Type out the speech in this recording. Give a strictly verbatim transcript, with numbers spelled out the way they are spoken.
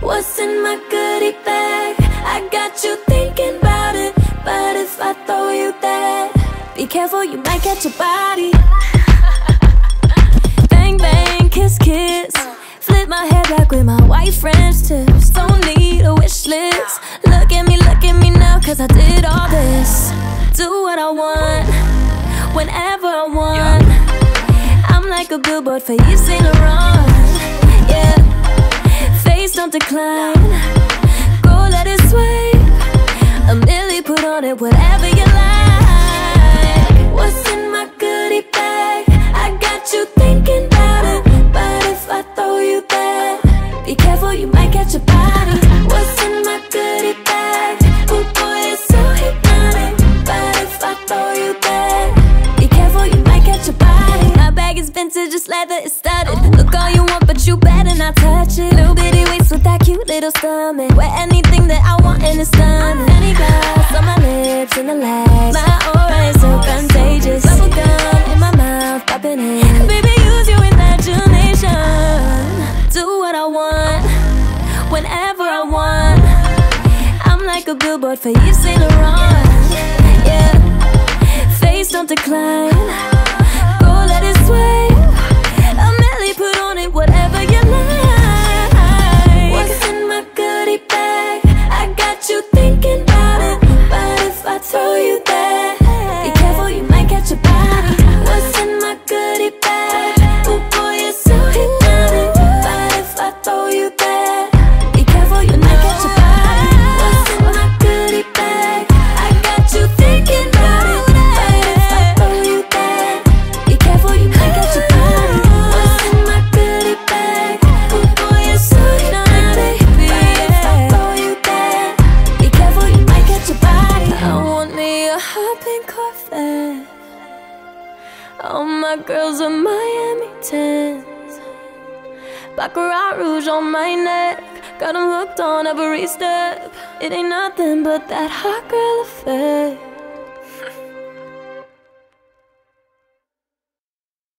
What's in my goodie bag? I got you thinking about it, but if I throw you that, be careful, you might catch a body. Bang bang, kiss kiss, flip my hair back with my white French tips. Don't need a wish list. Look at me, look at me now, cause I did all this. Do what I want, whenever I want. I'm like a billboard for Yves Saint Laurent. Yeah, face don't decline, go let it sway. A milli, put on it, whatever you like. What's in my goodie bag? I got you thinking about it, but if I throw you that, be careful, you might catch a body. What's in my goodie bag? Ooh boy, it's so hypnotic, but if I throw you that, be careful, you might catch a body. My bag is vintage, it's leather, it's studded. Look all you want, but you better not touch it. Little bitty waist with that cute little stomach. Wear anything that I want and it's stunning. Fanny glass on my lips and the legs. My aura is so contagious. Bubble gum in my mouth, popping in. Baby, use your imagination. Do what I want, whenever I want. I'm like a billboard for Yves Saint Laurent. Yeah, face don't decline, go let it sway. A melody, put on it, whatever you like. What's in my goodie bag? I got you thinking about it, but if I throw you that, be careful, you might catch a body. What's in my goodie bag? Oh boy, you're so hypnotic, but if I throw you that, be careful, you might catch a body. What's in my goodie bag? I got you thinking about it, but if I throw you that, be careful, you might catch a body. What's in my goodie bag? Oh boy, you're so hypnotic, but if I throw you that, be careful, you might catch a body. I want me a hot pink Corvette. All my girls are Miami tens, Baccarat rouge on my neck, got them hooked on every step. It ain't nothing but that hot girl effect.